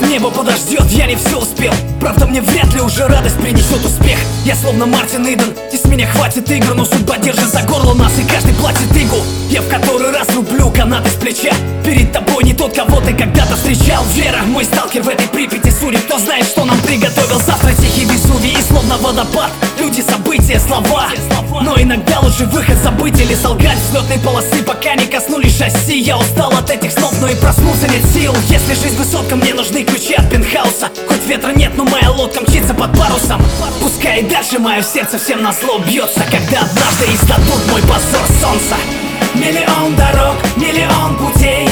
небо подождет, я не все успел. Правда, мне вряд ли уже радость принесет успех. Я словно Мартин Иден, и с меня хватит игр. Но судьба держит за горло нас, и каждый платит игу. Я в который раз рублю канаты с плеча. Перед тобой не тот, кого ты когда-то встречал. Вера, мой сталкер в этой Припяти судеб. Кто знает, что нам приготовил завтра тихий Везувий. И словно водопад, люди, события, слова. Но иногда лучше выход забыть или солгать. Взлетной полосы пока не коснулись шасси. Я устал от этих снов, но и проснулся нет сил. Если жизнь высотка, мне нужны ключи от пентхауса. Хоть ветра нет, но моя лодка мчится под парусом. Пускай и дальше мое сердце всем назло бьется, когда однажды издадут мой позор солнца. Миллион дорог, миллион путей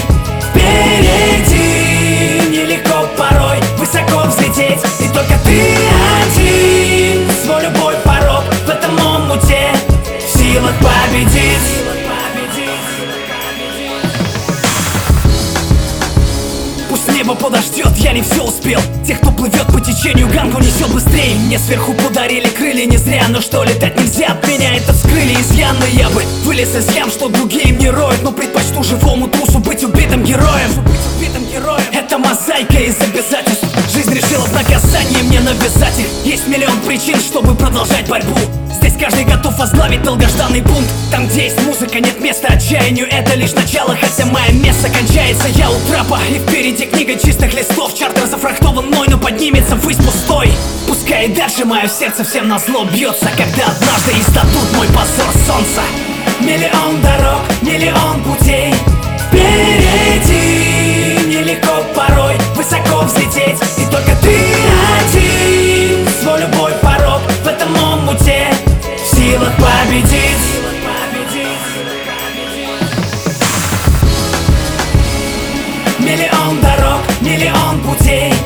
впереди. Нелегко порой высоко взлететь, и только ты один свой любой порог в этом омуте в силах победить. Пусть небо подождет, я не все успел. Тех, кто плывет по течению, ганку несет быстрее. Мне сверху подарили крылья не зря, но что летать нельзя, от меня это вскрыли изъян. Но я бы вылез из ям, что другие мне роют, но предпочту живому трусу быть убитым героем. Это мозаика из обязательств. Жизнь решила в наказание мне навязать их. Есть миллион причин, чтобы продолжать борьбу. Здесь каждый готов возглавить долгожданный бунт. Там, где есть музыка, нет места отчаянию. Это лишь начало, хотя мое место кончается. Я у трапа, и впереди книга чистых листов. Чартер зафрахтован мной, но поднимется ввысь пустой. Пускай и дальше мое сердце всем назло бьется, когда однажды издадут мой позор солнца. Миллион дорог, миллион путей впереди. Нелегко порой высоко взлететь, и только ты один свой любой порог в этом омуте в силах победить. Миллион дорог, миллион путей